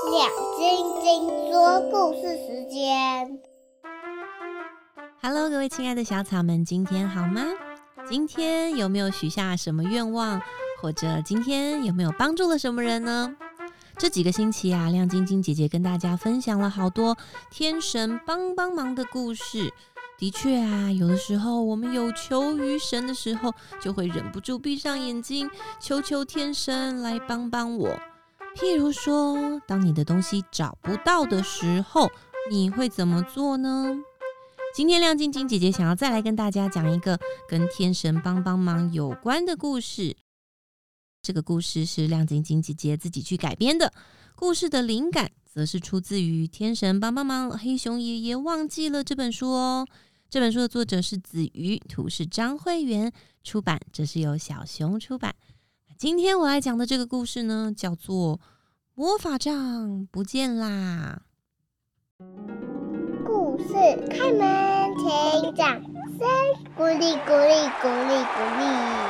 亮晶晶说故事时间。 Hello， 各位亲爱的小草们，今天好吗？今天有没有许下什么愿望，或者今天有没有帮助了什么人呢？这几个星期啊，亮晶晶姐姐跟大家分享了好多天神帮忙的故事。的确啊，有的时候我们有求于神的时候，就会忍不住闭上眼睛，求天神来帮我。譬如说，当你的东西找不到的时候，你会怎么做呢？今天亮晶晶姐姐想要再来跟大家讲一个跟天神帮忙有关的故事。这个故事是亮晶晶姐姐自己去改编的，故事的灵感则是出自于《天神帮忙黑熊爷爷忘记了》这本书哦。这本书的作者是子瑜，图是张慧媛，出版这是由小熊出版。今天我来讲的这个故事呢，叫做魔法杖不见啦。 故事开门，请掌声鼓励鼓励鼓励鼓励。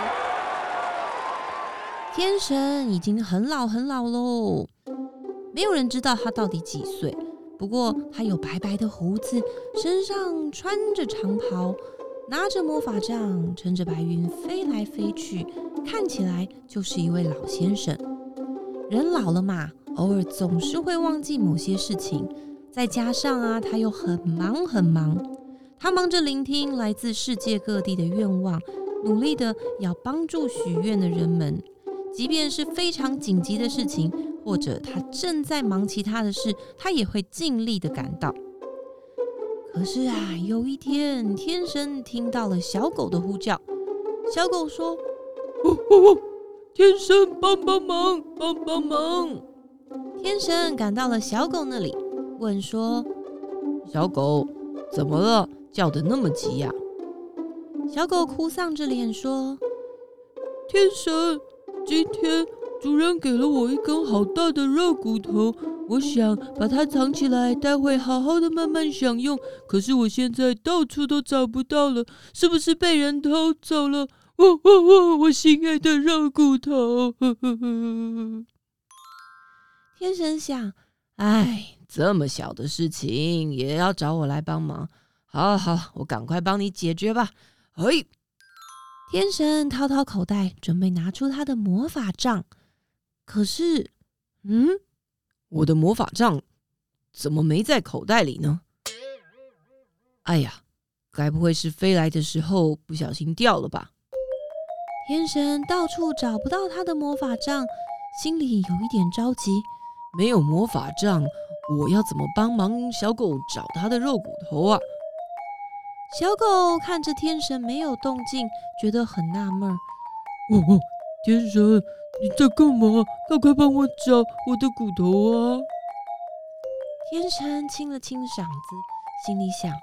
天神已经很老咯，没有人知道他到底几岁。不过他有白白的胡子，身上穿着长袍，拿着魔法杖，乘着白云飞来飞去，看起来就是一位老先生。人老了嘛，偶尔总是会忘记某些事情，再加上啊，他又很忙，他忙着聆听来自世界各地的愿望，努力的要帮助许愿的人们。即便是非常紧急的事情，或者他正在忙其他的事，他也会尽力的赶到。可是啊，有一天，天神听到了小狗的呼叫。小狗说：天神帮忙！天神赶到了小狗那里，问说：小狗，怎么了？叫得那么急呀？小狗哭丧着脸说：天神，今天主人给了我一根好大的肉骨头，我想把它藏起来，待会好好的慢慢享用。可是我现在到处都找不到了，是不是被人偷走了？我心爱的肉骨头！天神想，哎，这么小的事情也要找我来帮忙，好，我赶快帮你解决吧。嘿！天神掏口袋，准备拿出他的魔法杖。可是，我的魔法杖怎么没在口袋里呢？哎呀，该不会是飞来的时候不小心掉了吧？天神到处找不到他的魔法杖，心里有一点着急。没有魔法杖，我要怎么帮忙小狗找他的肉骨头啊？小狗看着天神没有动静，觉得很纳闷。天神，你在干嘛？快帮我找我的骨头啊！天神清了清嗓子，心里想：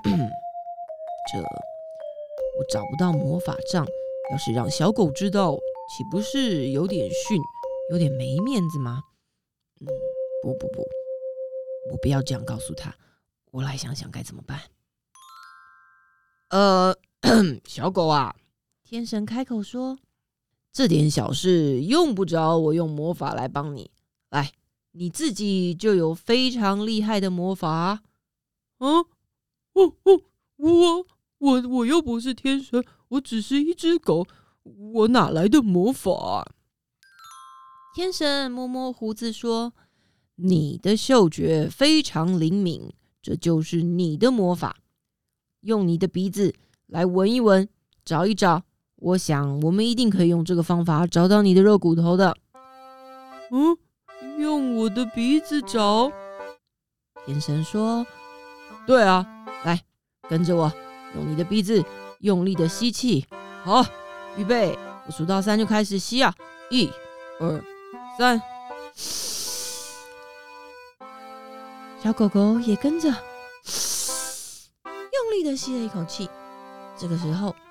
我找不到魔法杖，要是让小狗知道，岂不是有点逊，有点没面子吗？不，我不要这样告诉他，我来想想该怎么办。小狗啊，天神开口说，这点小事用不着我用魔法来帮你。来，你自己就有非常厉害的魔法啊！我又不是天神，我只是一只狗，我哪来的魔法啊？天神摸摸胡子说，你的嗅觉非常灵敏，这就是你的魔法。用你的鼻子来闻一闻，找一找，我想我们一定可以用这个方法找到你的肉骨头的。用我的鼻子找？天神说，对啊，来，跟着我，用你的鼻子用力的吸气。好，预备，我数到3就开始吸啊！1、2、3。小狗狗也跟着用力的吸了一口气。这个时候，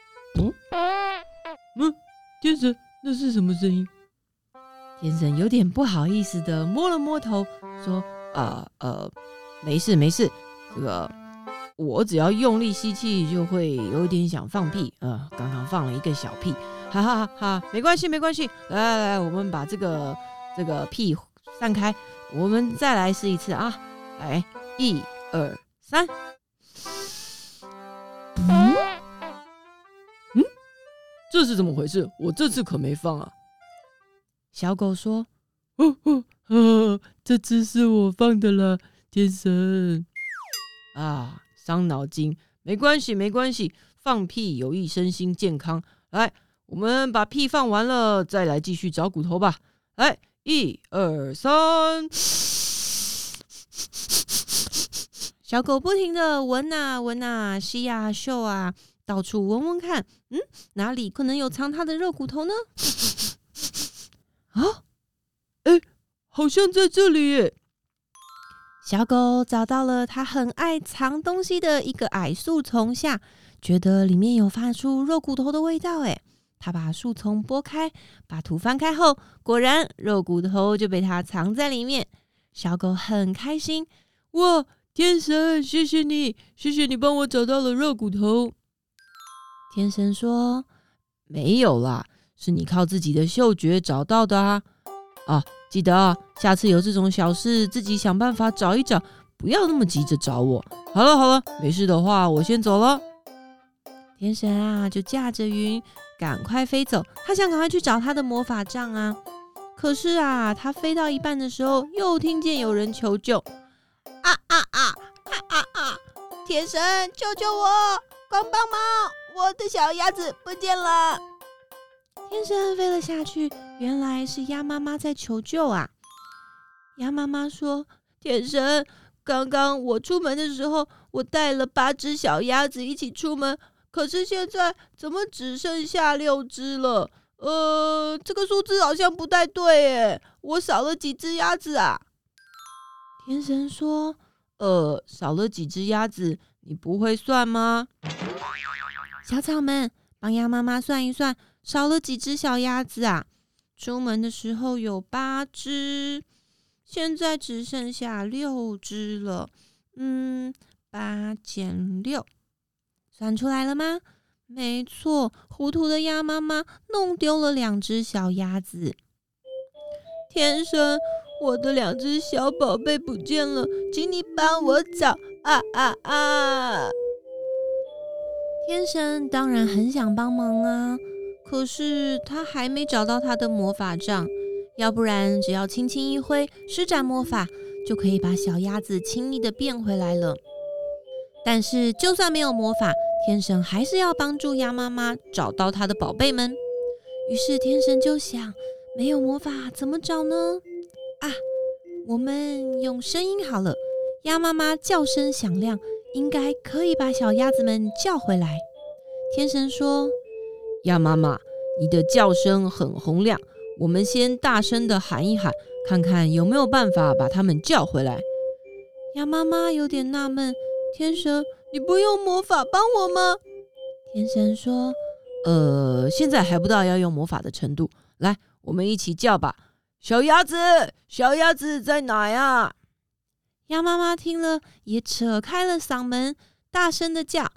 天神，那是什么声音？天神有点不好意思的摸了摸头，说：没事，这个我只要用力吸气就会有点想放屁，刚刚放了一个小屁，哈哈哈，没关系，来，我们把这个屁散开， 我们再来试一次啊！来，1、2、3。这是怎么回事？我这次可没放啊！小狗说：“这次是我放的啦，天神。”啊，伤脑筋，没关系，没关系，放屁有益身心健康。来，我们把屁放完了，再来继续找骨头吧。来，1、2、3。小狗不停的闻啊闻啊，吸啊嗅啊，到处闻闻看，哪里可能有藏它的肉骨头呢？啊，好像在这里耶！小狗找到了它很爱藏东西的一个矮树丛下，觉得里面有发出肉骨头的味道耶。它把树丛拨开，把土翻开后，果然肉骨头就被它藏在里面。小狗很开心，哇！天神，谢谢你，谢谢你帮我找到了肉骨头。天神说：“没有啦，是你靠自己的嗅觉找到的啊！记得啊，下次有这种小事，自己想办法找一找，不要那么急着找我。好了，没事的话，我先走了。”天神啊，就驾着云赶快飞走，他想赶快去找他的魔法杖啊。可是啊，他飞到一半的时候，又听见有人求救。天神，救救我！快帮忙！我的小鸭子不见了。天神飞了下去，原来是鸭妈妈在求救啊。鸭妈妈说：“天神，刚刚我出门的时候，我带了8只小鸭子一起出门，可是现在怎么只剩下6只了？这个数字好像不太对耶，我少了几只鸭子啊？”天神说：“少了几只鸭子，你不会算吗？”小草们，帮鸭妈妈算一算，少了几只小鸭子啊？出门的时候有8只，现在只剩下6只了。8减6，算出来了吗？没错，糊涂的鸭妈妈弄丢了2只小鸭子。天神，我的2只小宝贝不见了，请你帮我找啊！天神当然很想帮忙啊，可是他还没找到他的魔法杖，要不然只要轻轻一挥，施展魔法，就可以把小鸭子轻易的变回来了。但是就算没有魔法，天神还是要帮助鸭妈妈找到他的宝贝们。于是天神就想，没有魔法怎么找呢？我们用声音好了，鸭妈妈叫声响亮，应该可以把小鸭子们叫回来。天神说：“鸭妈妈，你的叫声很洪亮，我们先大声的喊一喊，看看有没有办法把它们叫回来。”鸭妈妈有点纳闷，天神，你不用魔法帮我吗？天神说：“现在还不到要用魔法的程度，来，我们一起叫吧。小鸭子，小鸭子在哪呀？”鸭妈妈听了，也扯开了嗓门，大声的叫：“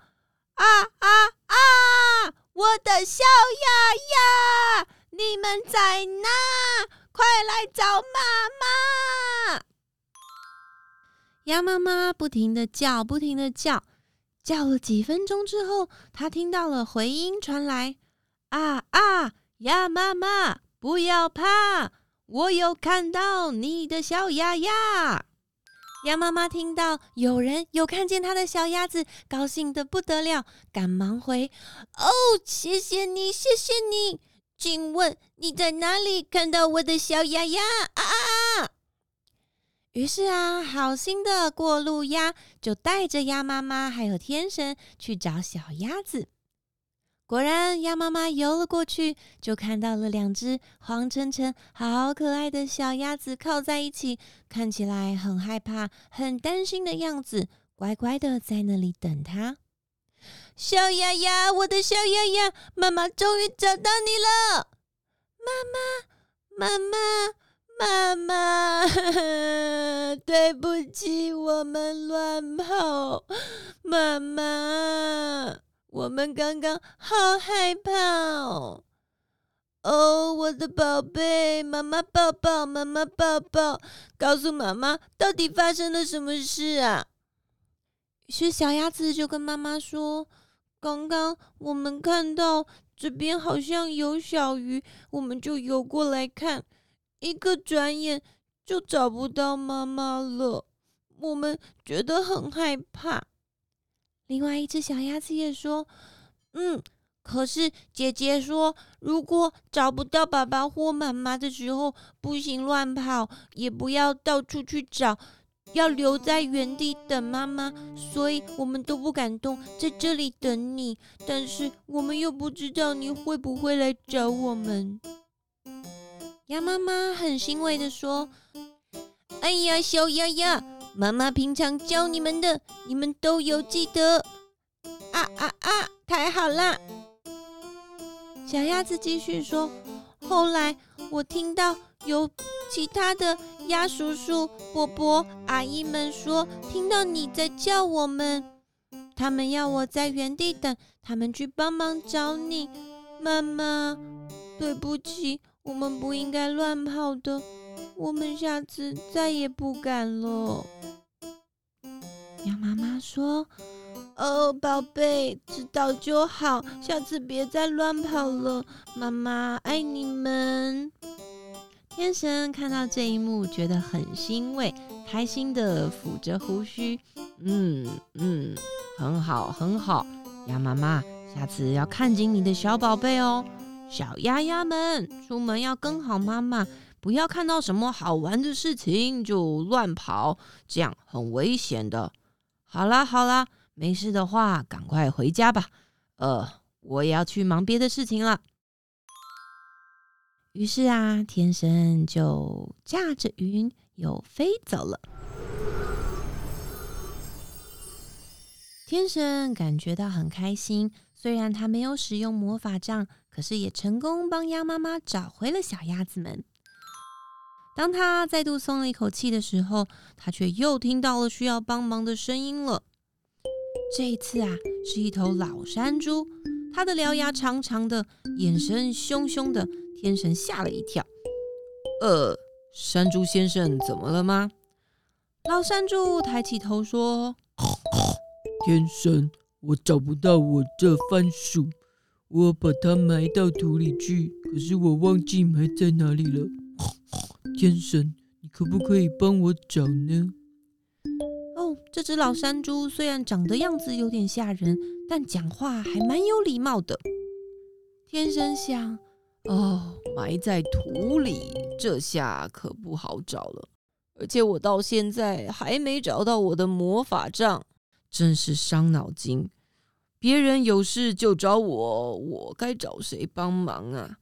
我的小鸭鸭，你们在哪？快来找妈妈！”鸭妈妈不停的叫，不停的叫，叫了几分钟之后，她听到了回音传来：“鸭妈妈，不要怕，我有看到你的小鸭鸭。”鸭妈妈听到有人有看见她的小鸭子，高兴得不得了，赶忙回：“谢谢你，谢谢你，请问你在哪里看到我的小鸭鸭？”于是好心的过路鸭就带着鸭妈妈还有天神去找小鸭子。果然，鸭妈妈游了过去，就看到了2只黄澄澄、好可爱的小鸭子靠在一起，看起来很害怕、很担心的样子，乖乖的在那里等它。小鸭鸭，我的小鸭鸭，妈妈终于找到你了！妈妈，对不起，我们乱跑，妈妈。我们刚刚好害怕哦！ 哦，我的宝贝，妈妈抱抱，妈妈抱抱，告诉妈妈到底发生了什么事啊？于是小鸭子就跟妈妈说：“刚刚我们看到这边好像有小鱼，我们就游过来看，一个转眼就找不到妈妈了，我们觉得很害怕。”另外一只小鸭子也说：“可是姐姐说，如果找不到爸爸或妈妈的时候，不行乱跑，也不要到处去找，要留在原地等妈妈。所以我们都不敢动，在这里等你。但是我们又不知道你会不会来找我们。”鸭妈妈很欣慰地说：“哎呀，小鸭鸭，妈妈平常教你们的，你们都有记得。太好啦！”小鸭子继续说：“后来我听到有其他的鸭叔叔、伯伯、阿姨们说，听到你在叫我们，他们要我在原地等，他们去帮忙找你。妈妈，对不起，我们不应该乱跑的，我们下次再也不敢了。”鸭妈妈说：“哦，宝贝，知道就好，下次别再乱跑了。妈妈爱你们。”天神看到这一幕，觉得很欣慰，开心的抚着胡须。很好，很好。鸭妈妈，下次要看紧你的小宝贝哦。小鸭鸭们，出门要跟好妈妈，不要看到什么好玩的事情就乱跑，这样很危险的。好啦，没事的话，赶快回家吧。我也要去忙别的事情了。于是啊，天神就驾着云又飞走了。天神感觉到很开心，虽然他没有使用魔法杖，可是也成功帮鸭妈妈找回了小鸭子们。当他再度松了一口气的时候，他却又听到了需要帮忙的声音了。这一次啊，是一头老山猪，它的獠牙长长的，眼神凶凶的。天神吓了一跳。山猪先生怎么了吗？老山猪抬起头说：“ 天神，我找不到我这番薯，我把它埋到土里去，可是我忘记埋在哪里了。天神，你可不可以帮我找呢？” 这只老山猪虽然长得样子有点吓人，但讲话还蛮有礼貌的。天神想：埋在土里，这下可不好找了。而且我到现在还没找到我的魔法杖，真是伤脑筋。别人有事就找我，我该找谁帮忙啊？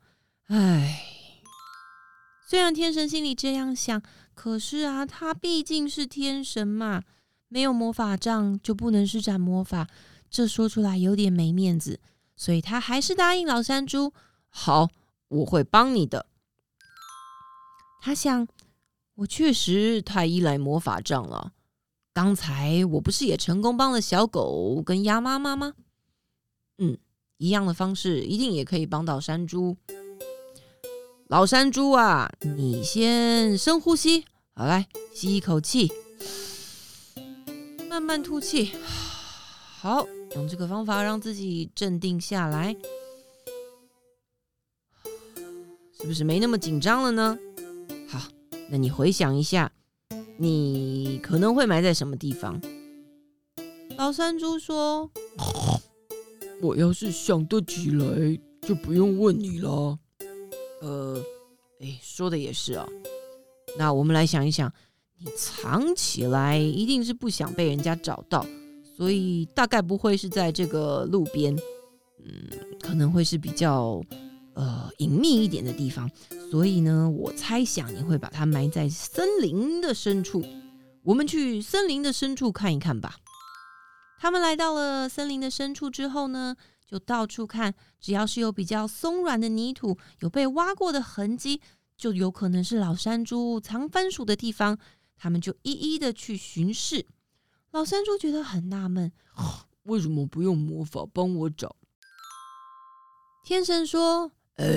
虽然天神心里这样想，可是啊，他毕竟是天神嘛，没有魔法杖就不能施展魔法，这说出来有点没面子，所以他还是答应老山猪：“好，我会帮你的。”他想，我确实太依赖魔法杖了。刚才我不是也成功帮了小狗跟鸭妈妈吗？一样的方式一定也可以帮到山猪。老山猪啊，你先深呼吸，好，来吸一口气，慢慢吐气。好，用这个方法让自己镇定下来，是不是没那么紧张了呢？好，那你回想一下，你可能会埋在什么地方？老山猪说：“ 我要是想得起来，就不用问你了。” 说的也是啊。那我们来想一想，你藏起来一定是不想被人家找到，所以大概不会是在这个路边，可能会是比较隐秘一点的地方。所以呢，我猜想你会把它埋在森林的深处。我们去森林的深处看一看吧。他们来到了森林的深处之后呢，就到处看，只要是有比较松软的泥土，有被挖过的痕迹，就有可能是老山猪藏番薯的地方。他们就一一的去巡视。老山猪觉得很纳闷， 为什么不用魔法帮我找？ 天神说：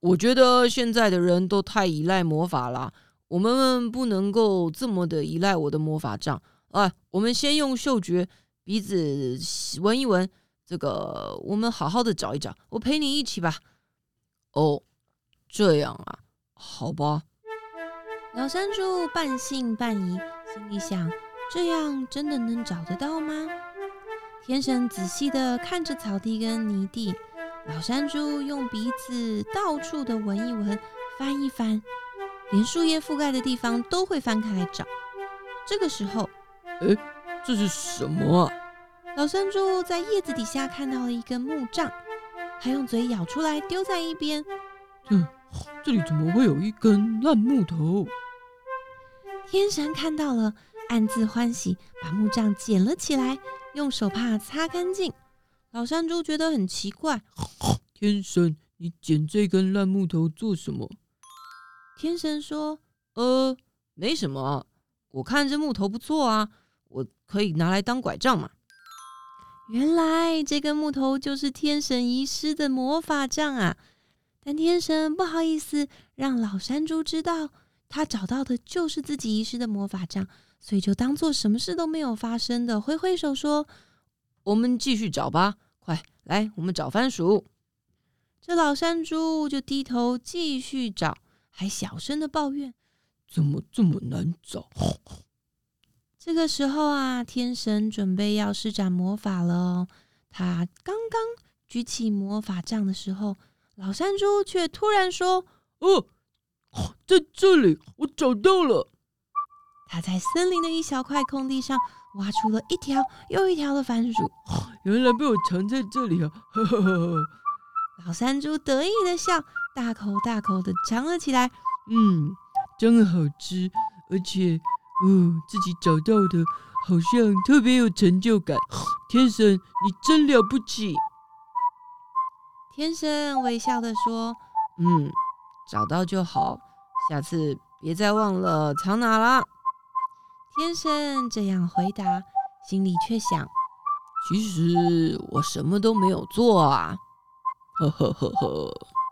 我觉得现在的人都太依赖魔法啦，我们不能够这么的依赖我的魔法杖。我们先用嗅觉，鼻子闻一闻，这个我们好好的找一找，我陪你一起吧。哦，这样啊，好吧。 老山猪半信半疑，心里想：这样真的能找得到吗？天神仔细的看着草地跟泥地，老山猪用鼻子到处的闻一闻，翻一翻，连树叶覆盖的地方都会翻开来找。这个时候， 这是什么啊？ 老山猪在叶子底下看到了一根木杖，还用嘴咬出来丢在一边。 这里怎么会有一根烂木头？ 天神看到了，暗自欢喜，把木杖捡了起来，用手帕擦干净。老山猪觉得很奇怪， 天神，你捡这根烂木头做什么？ 天神说： 没什么，我看这木头不错啊，我可以拿来当拐杖嘛。 原来这根木头就是天神遗失的魔法杖啊！但天神不好意思让老山猪知道，他找到的就是自己遗失的魔法杖，所以就当作什么事都没有发生的挥挥手说： 我们继续找吧，快来，我们找番薯。 这老山猪就低头继续找，还小声的抱怨： 怎么这么难找？ 这个时候啊，天神准备要施展魔法了哦。他刚刚举起魔法杖的时候，老山猪却突然说： 在这里，我找到了。 他在森林的一小块空地上挖出了一条又一条的番薯， 原来被我藏在这里啊！呵呵呵。 老山猪得意的笑，大口大口的尝了起来。 真好吃，而且自己找到的好像特别有成就感。天神，你真了不起。 天神微笑的说： 找到就好，下次别再忘了藏哪啦。 天神这样回答，心里却想： 其实我什么都没有做啊。呵呵呵呵。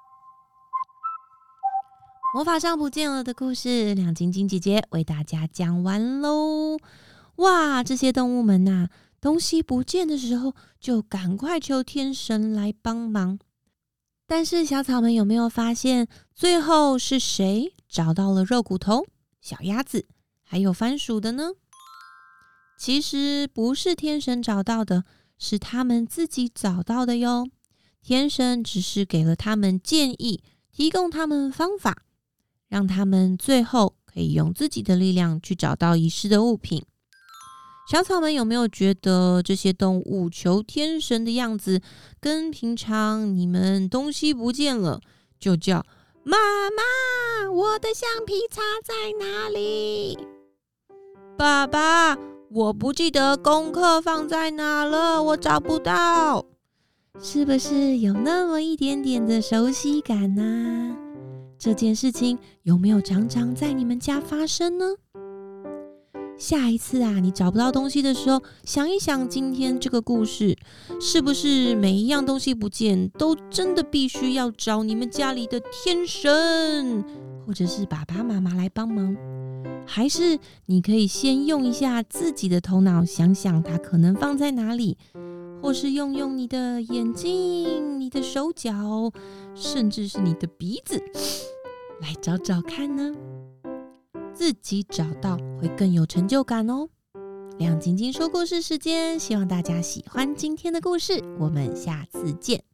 魔法杖不见了的故事，亮晶晶姐姐为大家讲完喽。哇，这些动物们啊，东西不见的时候就赶快求天神来帮忙。但是小草们有没有发现，最后是谁找到了肉骨头、小鸭子还有番薯的呢？其实不是天神找到的，是他们自己找到的哟。天神只是给了他们建议，提供他们方法，让他们最后可以用自己的力量去找到遗失的物品。小草们有没有觉得这些动物求天神的样子，跟平常你们东西不见了就叫妈妈，我的橡皮擦在哪里？爸爸，我不记得功课放在哪了，我找不到。是不是有那么一点点的熟悉感呢？这件事情有没有常常在你们家发生呢？下一次啊，你找不到东西的时候，想一想今天这个故事，是不是每一样东西不见都真的必须要找你们家里的天神，或者是爸爸妈妈来帮忙？还是你可以先用一下自己的头脑，想想它可能放在哪里，或是用你的眼睛、你的手脚，甚至是你的鼻子来找找看呢？自己找到会更有成就感哦。亮晶晶说故事时间，希望大家喜欢今天的故事，我们下次见。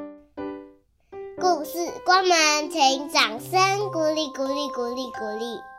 故事关门，请掌声鼓励鼓励鼓励鼓励。